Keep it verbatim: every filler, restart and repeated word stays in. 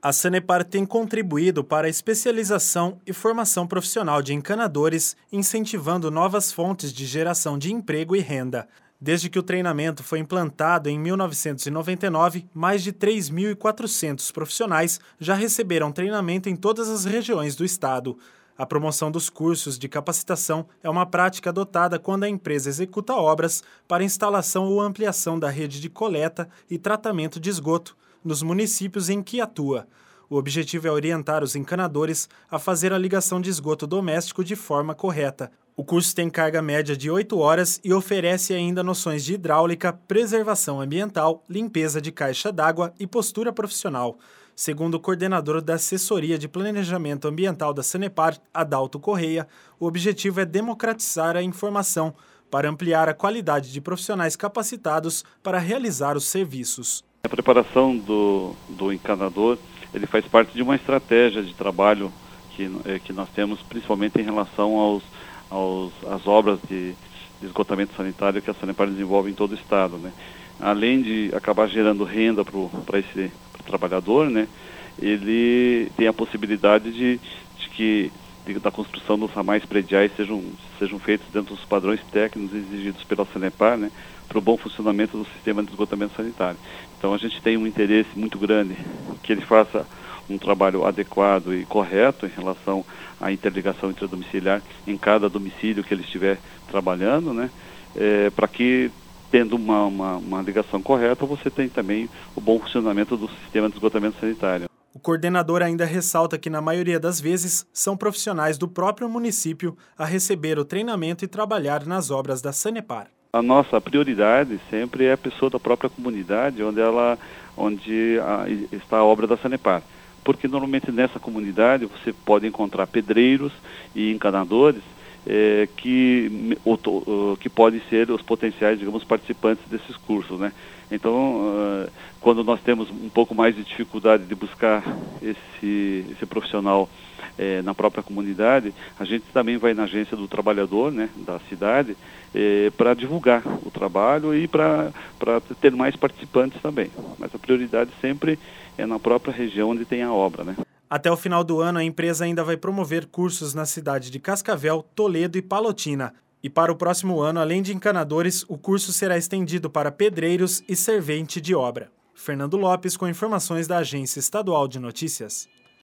A Sanepar tem contribuído para a especialização e formação profissional de encanadores, incentivando novas fontes de geração de emprego e renda. Desde que o treinamento foi implantado em mil novecentos e noventa e nove, mais de três mil e quatrocentos profissionais já receberam treinamento em todas as regiões do estado. A promoção dos cursos de capacitação é uma prática adotada quando a empresa executa obras para instalação ou ampliação da rede de coleta e tratamento de esgoto nos municípios em que atua. O objetivo é orientar os encanadores a fazer a ligação de esgoto doméstico de forma correta. O curso tem carga média de oito horas e oferece ainda noções de hidráulica, preservação ambiental, limpeza de caixa d'água e postura profissional. Segundo o coordenador da Assessoria de Planejamento Ambiental da Sanepar, Adalto Correia, o objetivo é democratizar a informação para ampliar a qualidade de profissionais capacitados para realizar os serviços. A preparação do, do encanador, ele faz parte de uma estratégia de trabalho que, que nós temos, principalmente em relação aos, aos, às obras de, de esgotamento sanitário que a Sanepar desenvolve em todo o estado, né? Além de acabar gerando renda para esse pro trabalhador, né, ele tem a possibilidade de, de que de, da construção dos ramais prediais sejam, sejam feitos dentro dos padrões técnicos exigidos pela Sanepar, né, para o bom funcionamento do sistema de esgotamento sanitário. Então a gente tem um interesse muito grande que ele faça um trabalho adequado e correto em relação à interligação intradomiciliar em cada domicílio que ele estiver trabalhando, né, é, para que, tendo uma, uma, uma ligação correta, você tem também o bom funcionamento do sistema de esgotamento sanitário. O coordenador ainda ressalta que, na maioria das vezes, são profissionais do próprio município a receber o treinamento e trabalhar nas obras da Sanepar. A nossa prioridade sempre é a pessoa da própria comunidade onde, ela, onde a, está a obra da Sanepar. Porque normalmente nessa comunidade você pode encontrar pedreiros e encanadores É, que, o, que podem ser os potenciais, digamos, participantes desses cursos, né? Então, uh, quando nós temos um pouco mais de dificuldade de buscar esse, esse profissional eh, na própria comunidade, a gente também vai na agência do trabalhador, né, da cidade, eh, para divulgar o trabalho e para ter mais participantes também. Mas a prioridade sempre é na própria região onde tem a obra, né? Até o final do ano, a empresa ainda vai promover cursos na cidade de Cascavel, Toledo e Palotina. E para o próximo ano, além de encanadores, o curso será estendido para pedreiros e servente de obra. Fernando Lopes, com informações da Agência Estadual de Notícias.